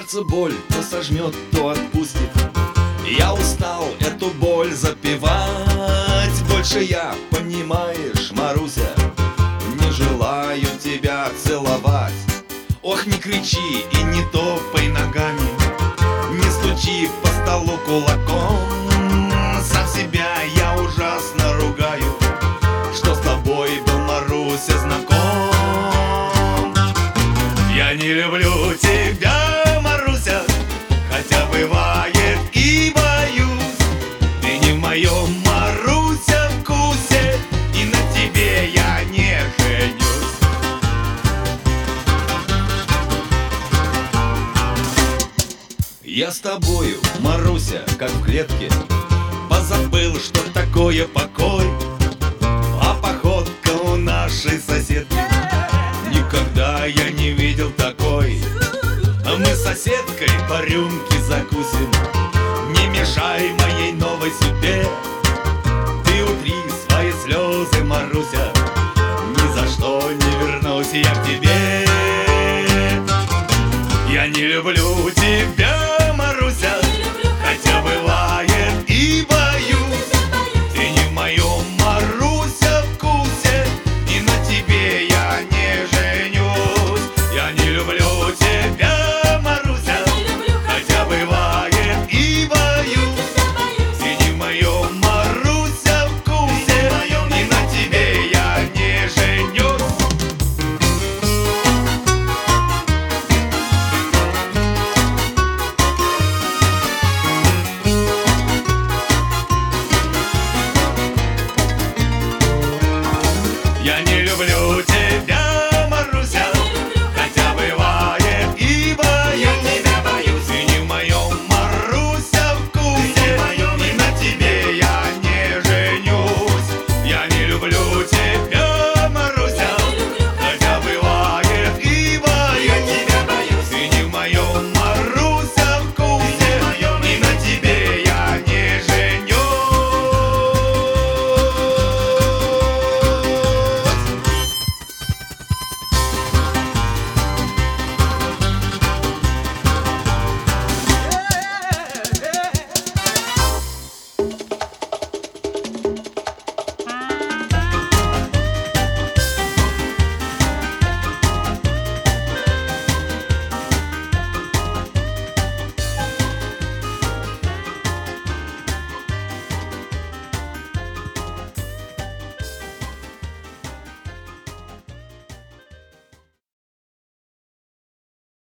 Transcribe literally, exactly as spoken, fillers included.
сердце боль то сожмет, то отпустит. Я устал эту боль запивать. Больше я, понимаешь, Маруся, не желаю тебя целовать. Ох, не кричи и не топай ногами, не стучи по столу кулаком. Сам себя я ужасно ругаю, что с тобой был, Маруся, знаком. Я не люблю тебя, Маруся, хотя бывает и боюсь. Ты не в моем, Маруся, вкусе, и на тебе я не женюсь. Я с тобою, Маруся, как в клетке, позабыл, что такое покой. А походка у нашей соседки никогда я не видел такой. А мы с соседкой по рюмке закусим, не мешай моей новой судьбе. Ты утри свои слезы, Маруся, ни за что не вернусь я к тебе. Я не люблю тебя,